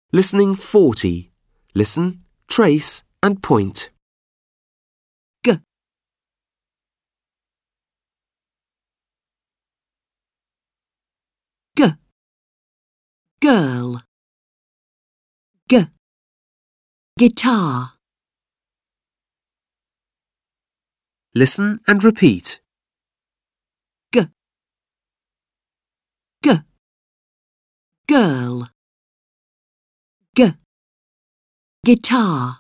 Listening 40. Listen, trace and point. G, g, girl. G, guitar. Listen and repeat. G, g, girl. G, guitar.